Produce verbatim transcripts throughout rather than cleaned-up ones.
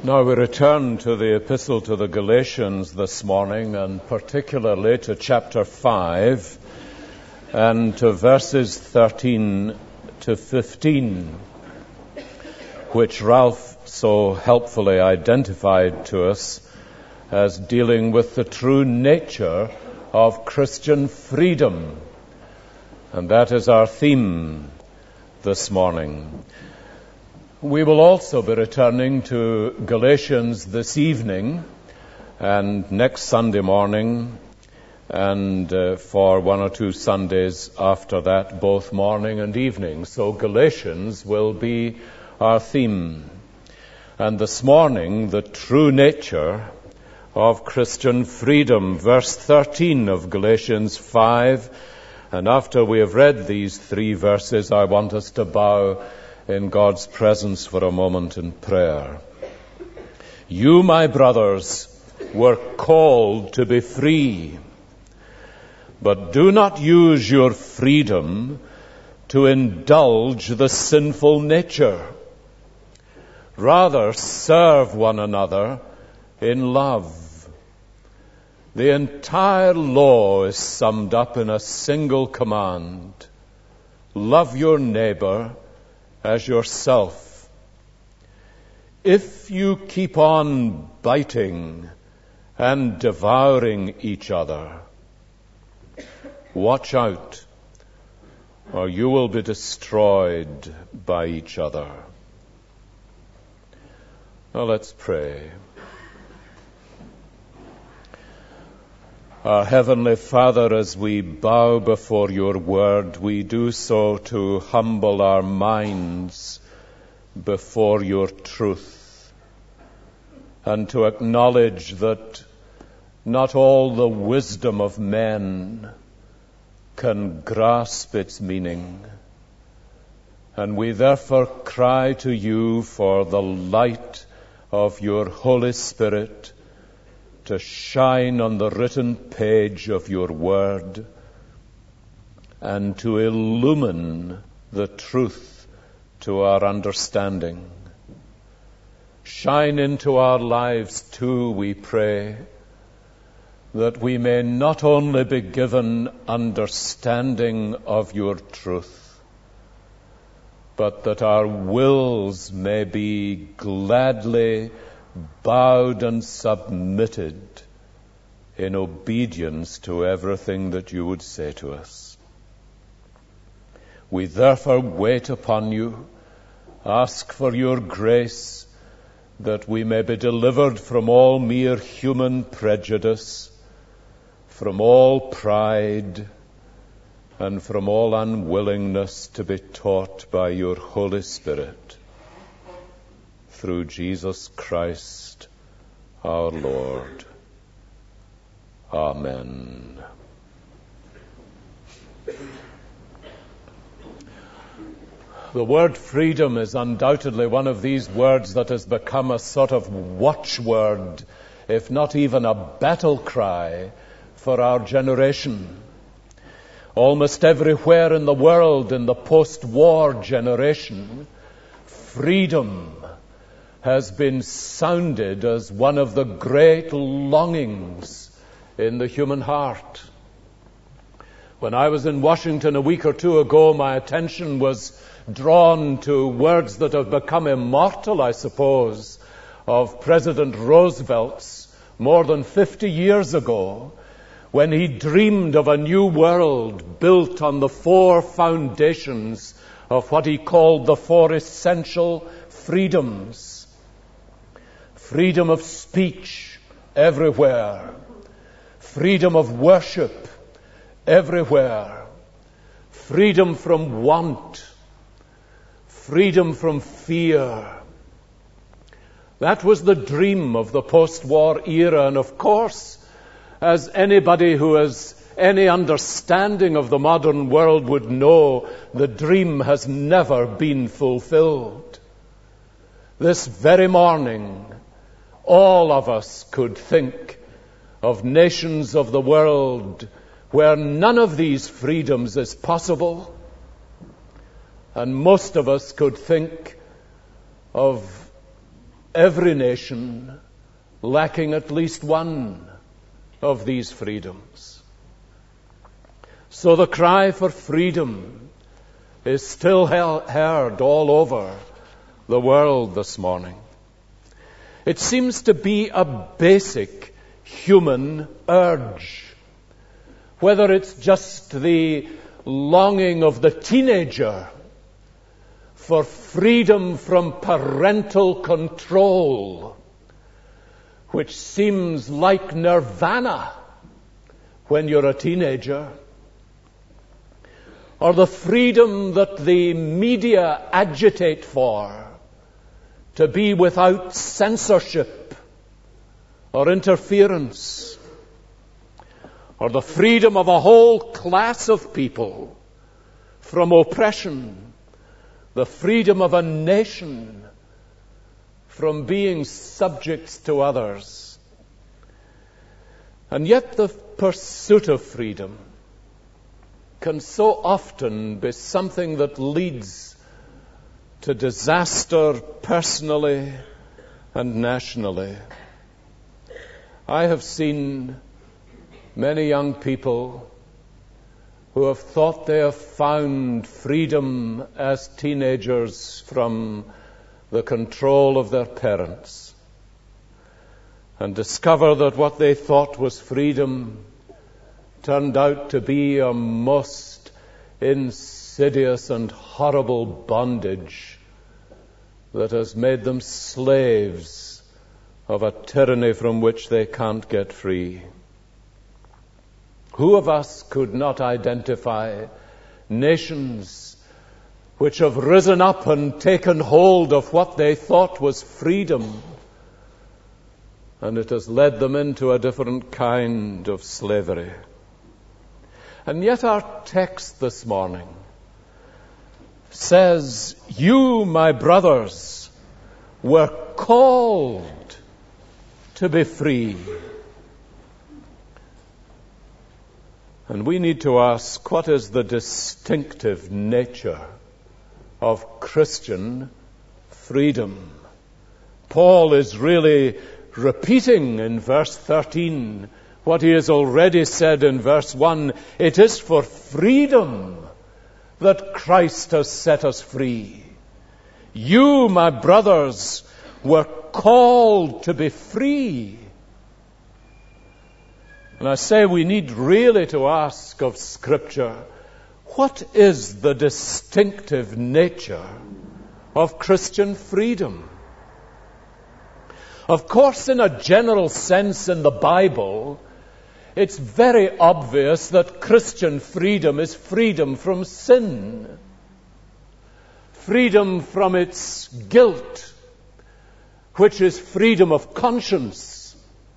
Now we return to the Epistle to the Galatians this morning, and particularly to chapter five and to verses thirteen to fifteen, which Ralph so helpfully identified to us as dealing with the true nature of Christian freedom. And that is our theme this morning. We will also be returning to Galatians this evening and next Sunday morning and uh, for one or two Sundays after that, both morning and evening. So Galatians will be our theme. And this morning, the true nature of Christian freedom. Verse thirteen of Galatians five. And after we have read these three verses, I want us to bow in God's presence for a moment in prayer. You, my brothers, were called to be free, but do not use your freedom to indulge the sinful nature. Rather, serve one another in love. The entire law is summed up in a single command: love your neighbor as yourself. If you keep on biting and devouring each other, watch out, or you will be destroyed by each other. Now let's pray. Our Heavenly Father, as we bow before your word, we do so to humble our minds before your truth and to acknowledge that not all the wisdom of men can grasp its meaning. And we therefore cry to you for the light of your Holy Spirit to shine on the written page of your word and to illumine the truth to our understanding. Shine into our lives too, we pray, that we may not only be given understanding of your truth, but that our wills may be gladly bowed and submitted in obedience to everything that you would say to us. We therefore wait upon you, ask for your grace, that we may be delivered from all mere human prejudice, from all pride, and from all unwillingness to be taught by your Holy Spirit. Through Jesus Christ, our Lord. Amen. The word freedom is undoubtedly one of these words that has become a sort of watchword, if not even a battle cry, for our generation. Almost everywhere in the world, in the post-war generation, freedom has been sounded as one of the great longings in the human heart. When I was in Washington a week or two ago, my attention was drawn to words that have become immortal, I suppose, of President Roosevelt's more than fifty years ago, when he dreamed of a new world built on the four foundations of what he called the four essential freedoms. Freedom of speech everywhere. Freedom of worship everywhere. Freedom from want. Freedom from fear. That was the dream of the post-war era. And of course, as anybody who has any understanding of the modern world would know, the dream has never been fulfilled. This very morning, all of us could think of nations of the world where none of these freedoms is possible. And most of us could think of every nation lacking at least one of these freedoms. So the cry for freedom is still heard all over the world this morning. It seems to be a basic human urge. Whether it's just the longing of the teenager for freedom from parental control, which seems like nirvana when you're a teenager, or the freedom that the media agitate for, to be without censorship or interference, or the freedom of a whole class of people from oppression, the freedom of a nation from being subjects to others. And yet the pursuit of freedom can so often be something that leads to disaster personally and nationally. I have seen many young people who have thought they have found freedom as teenagers from the control of their parents, and discover that what they thought was freedom turned out to be a most insidious and horrible bondage that has made them slaves of a tyranny from which they can't get free. Who of us could not identify nations which have risen up and taken hold of what they thought was freedom, and it has led them into a different kind of slavery? And yet our text this morning says, "You, my brothers, were called to be free." And we need to ask, what is the distinctive nature of Christian freedom? Paul is really repeating in verse thirteen what he has already said in verse one. It is for freedom that Christ has set us free. You, my brothers, were called to be free. And I say we need really to ask of Scripture, what is the distinctive nature of Christian freedom? Of course, in a general sense in the Bible, it's very obvious that Christian freedom is freedom from sin, freedom from its guilt, which is freedom of conscience,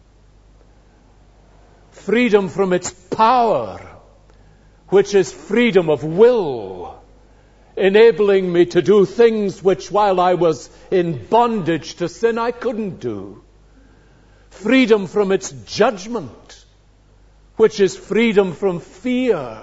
freedom from its power, which is freedom of will, enabling me to do things which, while I was in bondage to sin, I couldn't do. Freedom from its judgment, which is freedom from fear.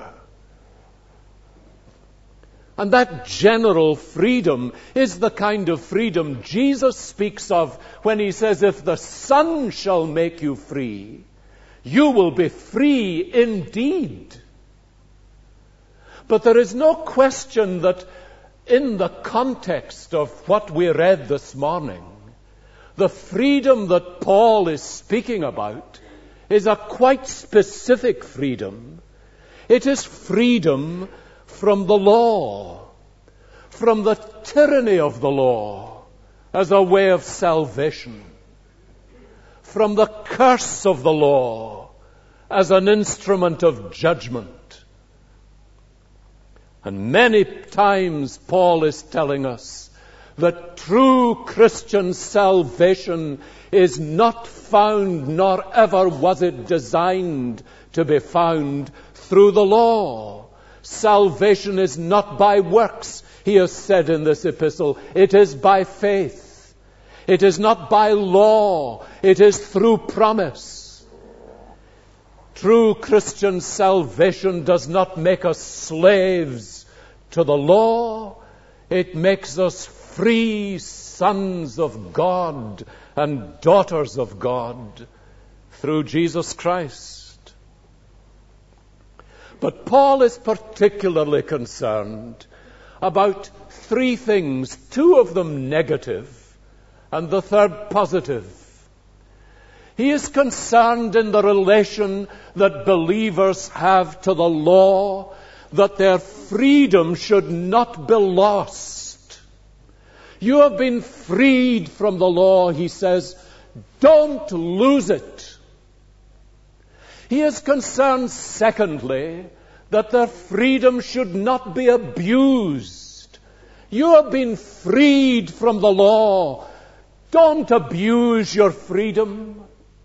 And that general freedom is the kind of freedom Jesus speaks of when he says, "If the Son shall make you free, you will be free indeed." But there is no question that in the context of what we read this morning, the freedom that Paul is speaking about is a quite specific freedom. It is freedom from the law, from the tyranny of the law as a way of salvation, from the curse of the law as an instrument of judgment. And many times Paul is telling us that true Christian salvation is not found, nor ever was it designed to be found, through the law. Salvation is not by works, he has said in this epistle. It is by faith. It is not by law. It is through promise. True Christian salvation does not make us slaves to the law. It makes us free sons of God and daughters of God through Jesus Christ. But Paul is particularly concerned about three things, two of them negative and the third positive. He is concerned in the relation that believers have to the law, that their freedom should not be lost. You have been freed from the law, he says. Don't lose it. He is concerned, secondly, that their freedom should not be abused. You have been freed from the law. Don't abuse your freedom.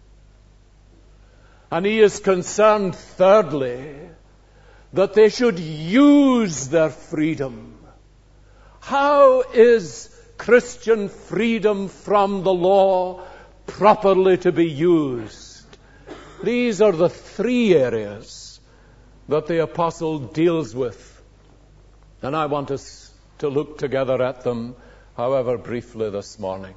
And he is concerned, thirdly, that they should use their freedom. How is Christian freedom from the law properly to be used? These are the three areas that the apostle deals with. And I want us to look together at them, however briefly, this morning.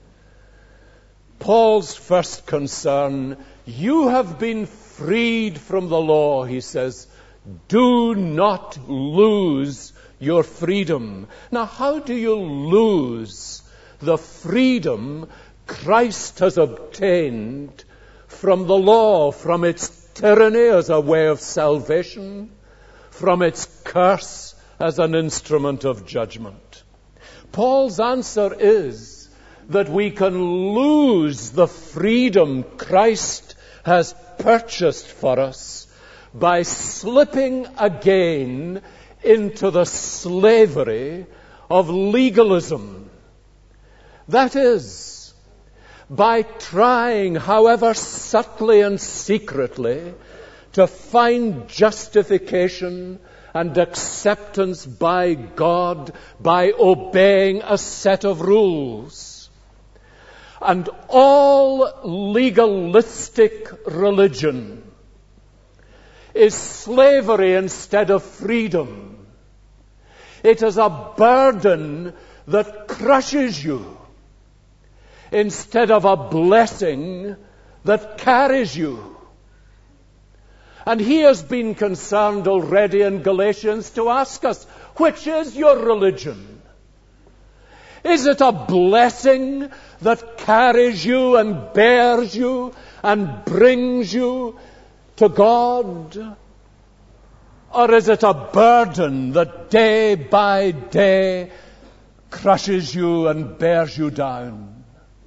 Paul's first concern, you have been freed from the law, he says. Do not lose your freedom. Now, how do you lose the freedom Christ has obtained from the law, from its tyranny as a way of salvation, from its curse as an instrument of judgment? Paul's answer is that we can lose the freedom Christ has purchased for us by slipping again into the slavery of legalism. That is, by trying, however subtly and secretly, to find justification and acceptance by God by obeying a set of rules. And all legalistic religion is slavery instead of freedom. It is a burden that crushes you instead of a blessing that carries you. And he has been concerned already in Galatians to ask us, which is your religion? Is it a blessing that carries you and bears you and brings you to God? Or is it a burden that day by day crushes you and bears you down?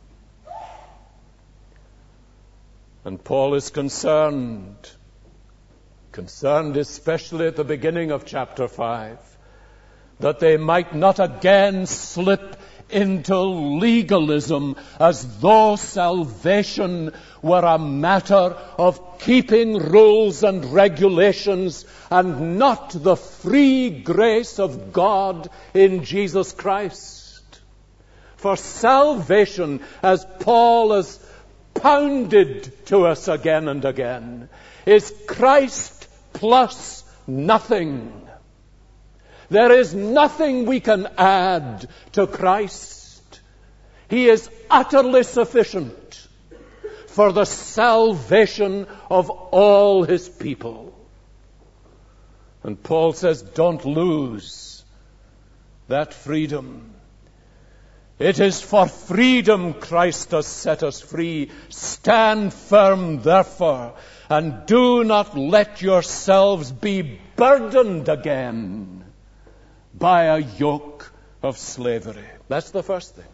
And Paul is concerned, concerned especially at the beginning of chapter five, that they might not again slip into legalism as though salvation were a matter of keeping rules and regulations and not the free grace of God in Jesus Christ. For salvation, as Paul has pounded to us again and again, is Christ plus nothing. There is nothing we can add to Christ. He is utterly sufficient for the salvation of all his people. And Paul says, don't lose that freedom. It is for freedom Christ has set us free. Stand firm, therefore, and do not let yourselves be burdened again by a yoke of slavery. That's the first thing.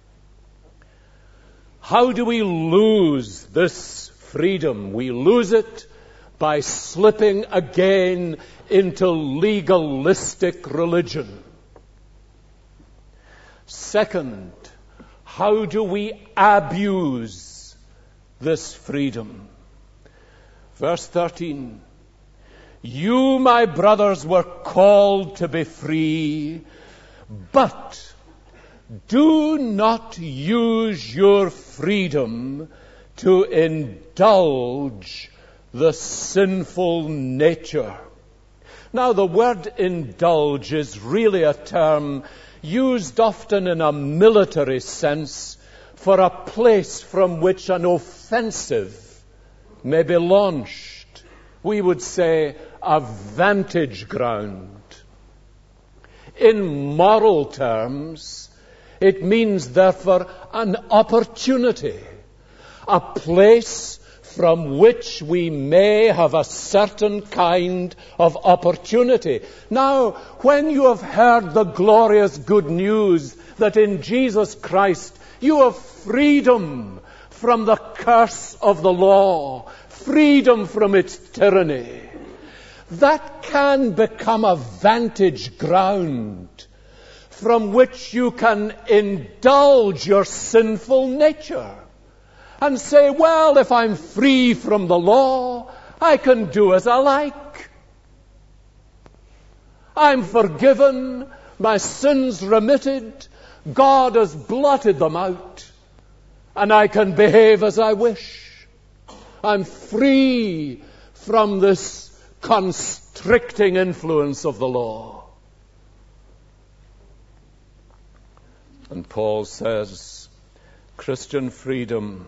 How do we lose this freedom? We lose it by slipping again into legalistic religion. Second, how do we abuse this freedom? Verse thirteen. You, my brothers, were called to be free, but do not use your freedom to indulge the sinful nature. Now, the word indulge is really a term used often in a military sense for a place from which an offensive may be launched. We would say a vantage ground. In moral terms, it means therefore an opportunity, a place from which we may have a certain kind of opportunity. Now, when you have heard the glorious good news that in Jesus Christ you have freedom from the curse of the law, freedom from its tyranny, that can become a vantage ground from which you can indulge your sinful nature and say, well, if I'm free from the law, I can do as I like. I'm forgiven, my sins remitted, God has blotted them out, and I can behave as I wish. I'm free from this constricting influence of the law. And Paul says, Christian freedom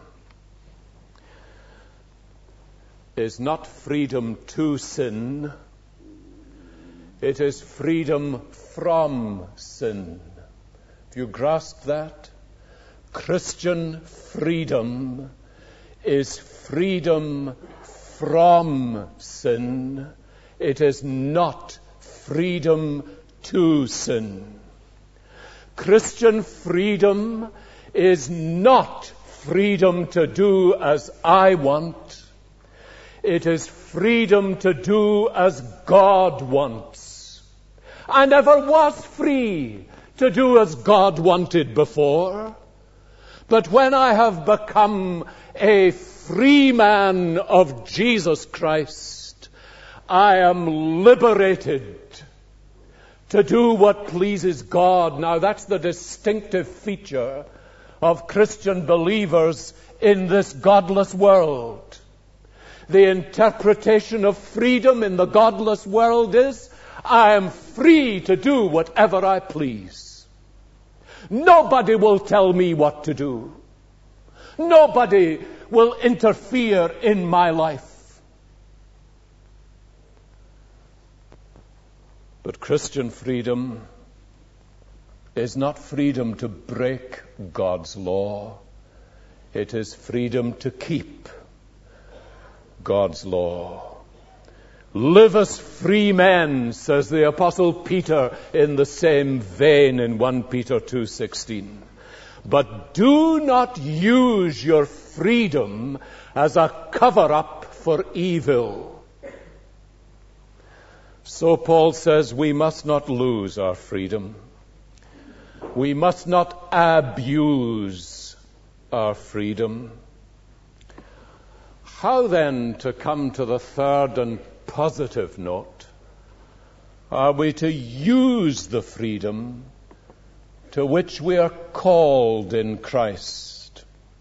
is not freedom to sin, it is freedom from sin. Have you grasped that? Christian freedom is freedom from sin. It is not freedom to sin. Christian freedom is not freedom to do as I want. It is freedom to do as God wants. I never was free to do as God wanted before. But when I have become a free man of Jesus Christ, I am liberated to do what pleases God. Now, that's the distinctive feature of Christian believers in this godless world. The interpretation of freedom in the godless world is, I am free to do whatever I please. Nobody will tell me what to do. Nobody will interfere in my life. But Christian freedom is not freedom to break God's law. It is freedom to keep God's law. Live as free men, says the Apostle Peter in the same vein in First Peter two sixteen. But do not use your freedom as a cover-up for evil. So Paul says we must not lose our freedom. We must not abuse our freedom. How then, to come to the third and positive note, are we to use the freedom to which we are called in Christ?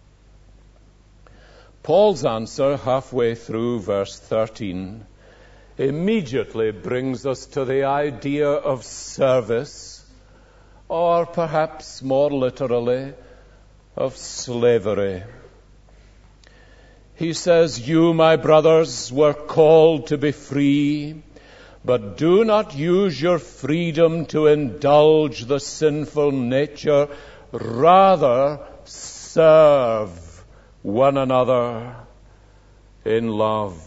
Paul's answer, halfway through verse thirteen, immediately brings us to the idea of service, or perhaps more literally, of slavery. He says, you, my brothers, were called to be free, but do not use your freedom to indulge the sinful nature. Rather, serve one another in love.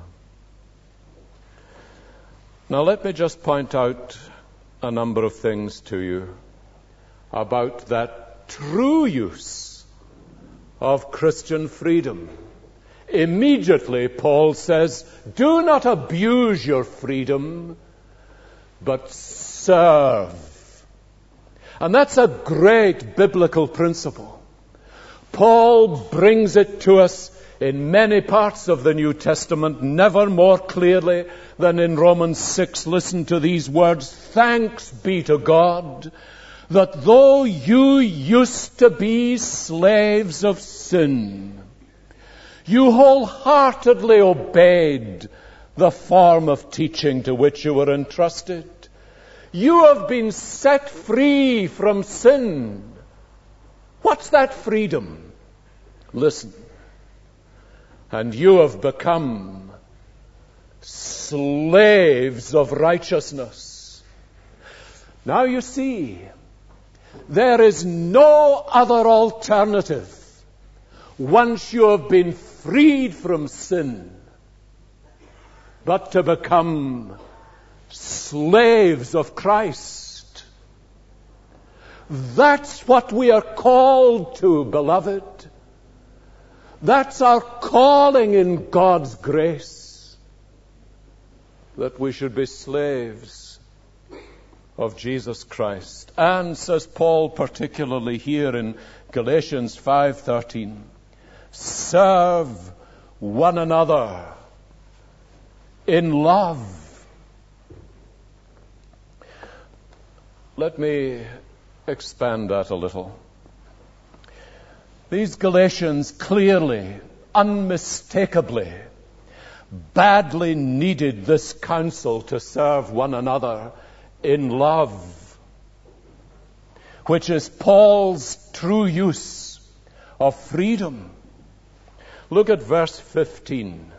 Now, let me just point out a number of things to you about that true use of Christian freedom. Immediately, Paul says, do not abuse your freedom, but serve. And that's a great biblical principle. Paul brings it to us in many parts of the New Testament, never more clearly than in Romans six. Listen to these words. Thanks be to God that though you used to be slaves of sin, you wholeheartedly obeyed the form of teaching to which you were entrusted. You have been set free from sin. What's that freedom? Listen. And you have become slaves of righteousness. Now you see, there is no other alternative once you have been freed from sin but to become slaves of Christ. That's what we are called to, beloved. That's our calling in God's grace, that we should be slaves of Jesus Christ. And, says Paul particularly here in Galatians five thirteen, serve one another in love. Let me expand that a little. These Galatians clearly, unmistakably, badly needed this counsel to serve one another in love, which is Paul's true use of freedom. Look at verse fifteen.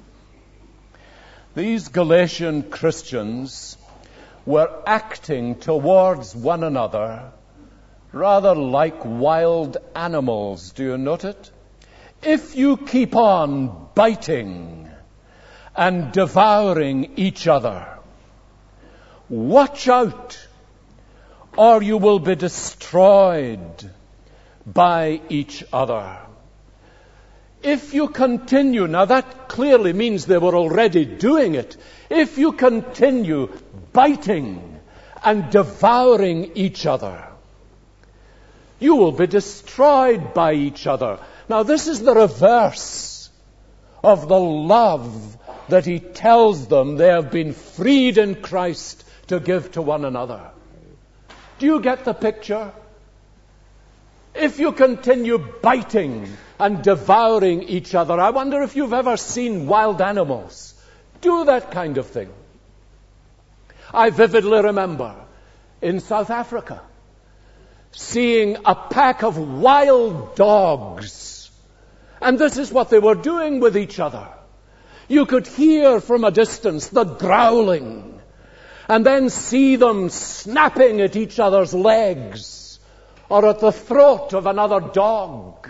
These Galatian Christians were acting towards one another rather like wild animals. Do you note it? If you keep on biting and devouring each other, watch out, or you will be destroyed by each other. If you continue, now that clearly means they were already doing it. If you continue biting and devouring each other, you will be destroyed by each other. Now this is the reverse of the love that he tells them they have been freed in Christ to give to one another. Do you get the picture? If you continue biting and devouring each other, I wonder if you've ever seen wild animals do that kind of thing. I vividly remember in South Africa seeing a pack of wild dogs, and this is what they were doing with each other. You could hear from a distance the growling, and then see them snapping at each other's legs or at the throat of another dog,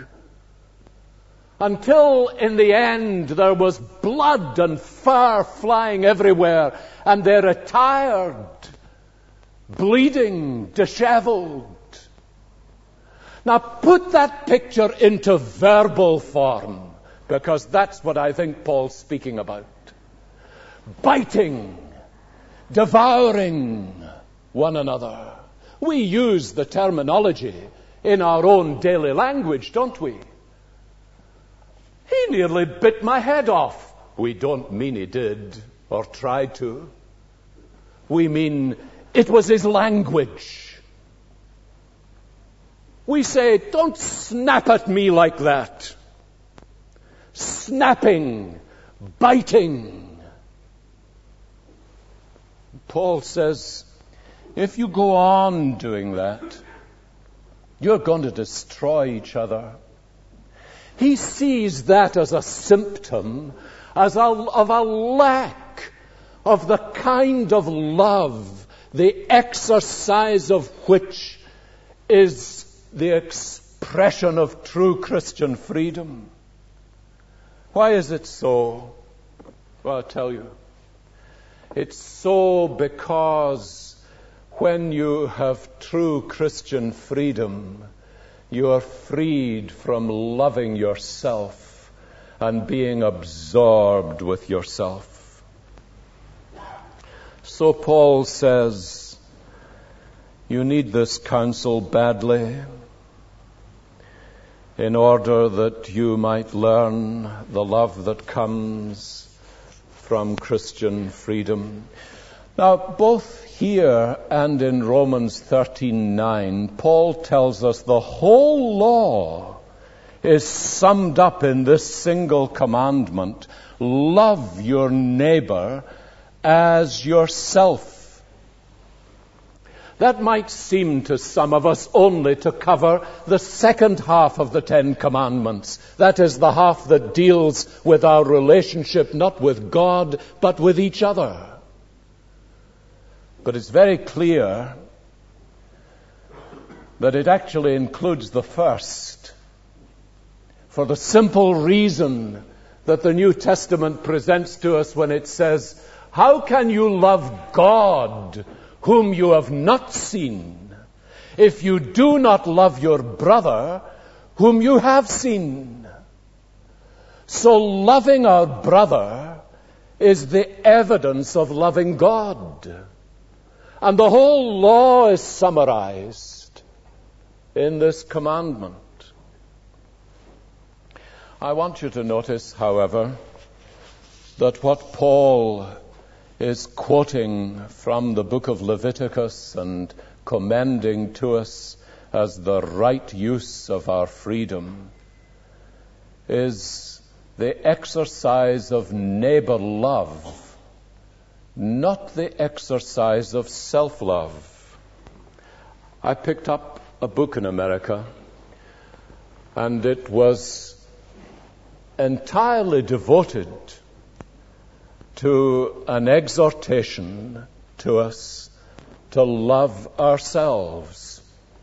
until in the end there was blood and fur flying everywhere, and they retired, bleeding, disheveled. Now put that picture into verbal form, because that's what I think Paul's speaking about. Biting, devouring one another. We use the terminology in our own daily language, don't we? He nearly bit my head off. We don't mean he did or tried to. We mean it was his language. We say, don't snap at me like that. Snapping, biting. Paul says, if you go on doing that, you're going to destroy each other. He sees that as a symptom, as a, of a lack of the kind of love, the exercise of which is the expression of true Christian freedom. Why is it so? Well, I'll tell you. It's so because when you have true Christian freedom, you are freed from loving yourself and being absorbed with yourself. So Paul says, you need this counsel badly in order that you might learn the love that comes from Christian freedom. Now, both here and in Romans thirteen nine, Paul tells us the whole law is summed up in this single commandment: love your neighbor as yourself. That might seem to some of us only to cover the second half of the Ten Commandments. That is the half that deals with our relationship not with God, but with each other. But it's very clear that it actually includes the first, for the simple reason that the New Testament presents to us when it says, "How can you love God whom you have not seen, if you do not love your brother whom you have seen?" So loving our brother is the evidence of loving God. And the whole law is summarized in this commandment. I want you to notice, however, that what Paul is quoting from the book of Leviticus and commending to us as the right use of our freedom is the exercise of neighbor love, not the exercise of self-love. I picked up a book in America, and it was entirely devoted to an exhortation to us to love ourselves.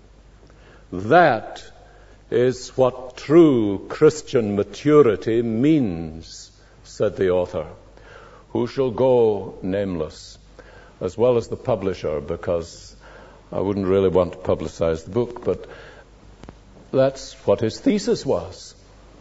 That is what true Christian maturity means, said the author, who shall go nameless, as well as the publisher, because I wouldn't really want to publicize the book, but that's what his thesis was.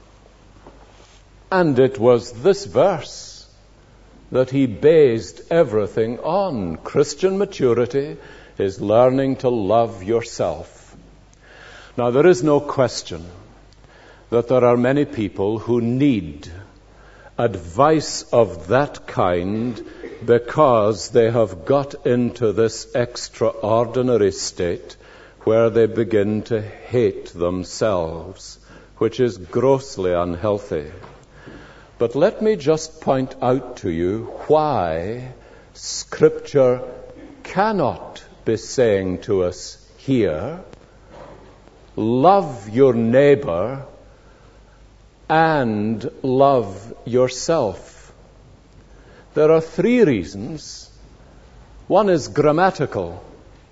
And it was this verse that he based everything on. Christian maturity is learning to love yourself. Now, there is no question that there are many people who need advice of that kind because they have got into this extraordinary state where they begin to hate themselves, which is grossly unhealthy. But let me just point out to you why Scripture cannot be saying to us here, love your neighbor and love yourself. There are three reasons. One is grammatical.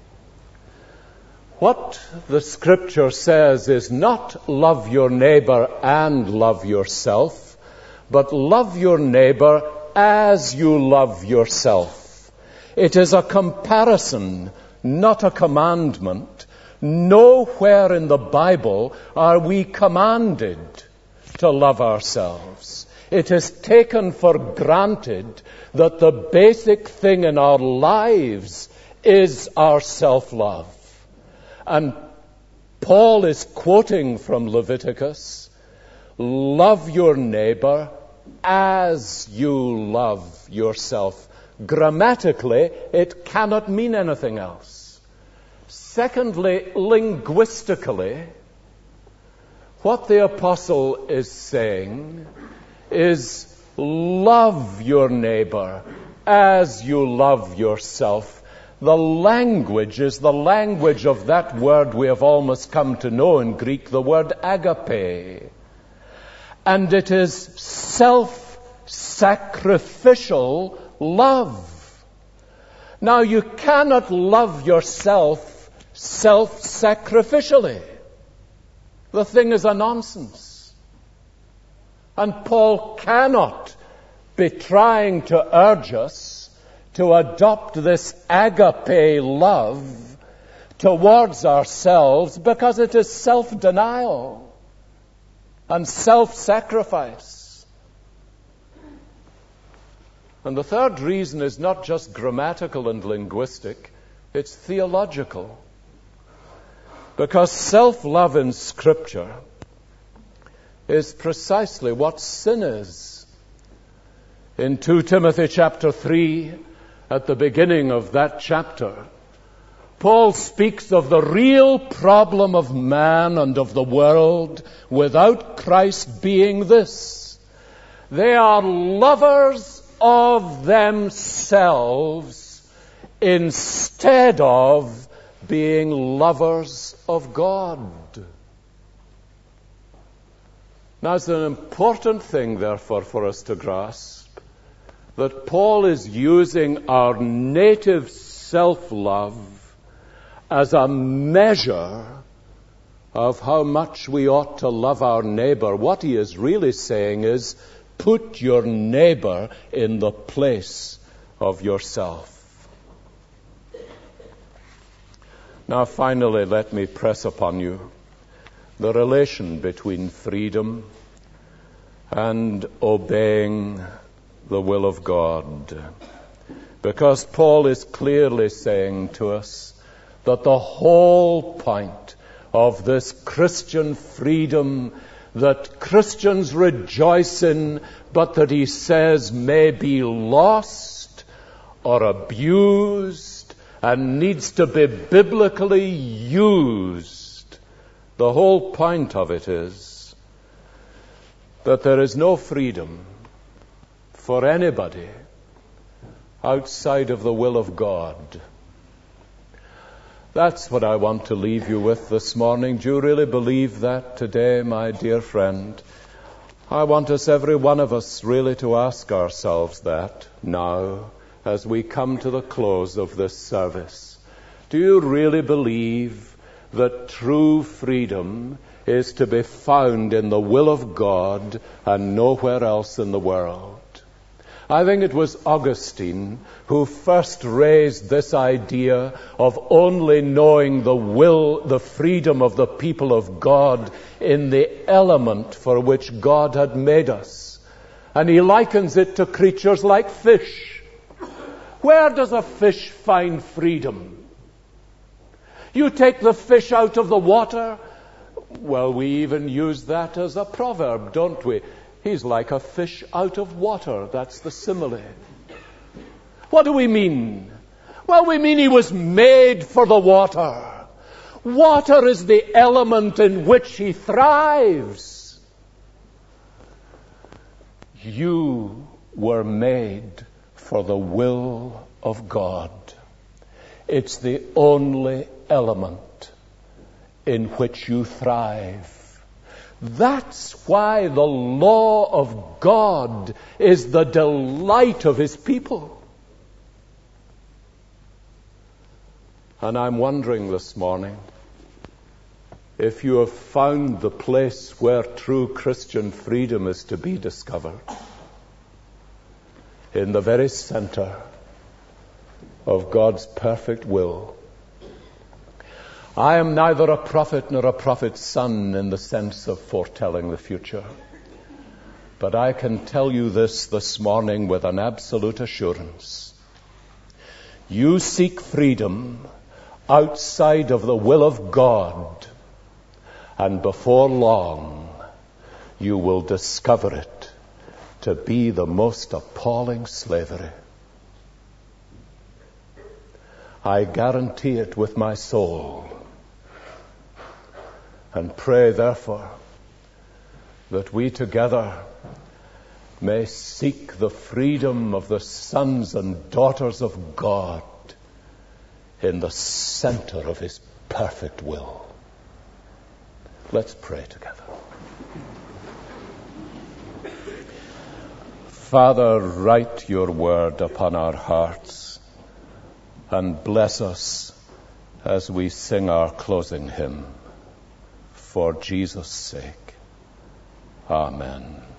What the Scripture says is not love your neighbor and love yourself, but love your neighbor as you love yourself. It is a comparison, not a commandment. Nowhere in the Bible are we commanded to love ourselves. It is taken for granted that the basic thing in our lives is our self-love. And Paul is quoting from Leviticus, love your neighbor as you love yourself. Grammatically, it cannot mean anything else. Secondly, linguistically, what the apostle is saying is love your neighbor as you love yourself. The language is the language of that word we have almost come to know in Greek, the word agape. And it is self-sacrificial love. Now, you cannot love yourself self-sacrificially. The thing is a nonsense. And Paul cannot be trying to urge us to adopt this agape love towards ourselves because it is self-denial and self-sacrifice. And the third reason is not just grammatical and linguistic, it's theological. Because self-love in Scripture is precisely what sin is. In Second Timothy chapter three, at the beginning of that chapter, Paul speaks of the real problem of man and of the world without Christ being this: they are lovers of themselves instead of being lovers of God. Now, it's an important thing, therefore, for us to grasp that Paul is using our native self-love as a measure of how much we ought to love our neighbor. What he is really saying is, put your neighbor in the place of yourself. Now, finally, let me press upon you the relation between freedom and obeying the will of God. Because Paul is clearly saying to us that the whole point of this Christian freedom that Christians rejoice in, but that he says may be lost or abused and needs to be biblically used. The whole point of it is that there is no freedom for anybody outside of the will of God. That's what I want to leave you with this morning. Do you really believe that today, my dear friend? I want us, every one of us, really to ask ourselves that now as we come to the close of this service. Do you really believe that true freedom is to be found in the will of God and nowhere else in the world? I think it was Augustine who first raised this idea of only knowing the will, the freedom of the people of God in the element for which God had made us. And he likens it to creatures like fish. Where does a fish find freedom? You take the fish out of the water. Well, we even use that as a proverb, don't we? He's like a fish out of water. That's the simile. What do we mean? Well, we mean he was made for the water. Water is the element in which he thrives. You were made for the will of God. It's the only element in which you thrive. That's why the law of God is the delight of his people. And I'm wondering this morning if you have found the place where true Christian freedom is to be discovered, in the very center of God's perfect will. I am neither a prophet nor a prophet's son in the sense of foretelling the future. But I can tell you this this morning with an absolute assurance. You seek freedom outside of the will of God, and before long you will discover it to be the most appalling slavery. I guarantee it with my soul. And pray, therefore, that we together may seek the freedom of the sons and daughters of God in the center of his perfect will. Let's pray together. Father, write your word upon our hearts and bless us as we sing our closing hymn. For Jesus' sake. Amen.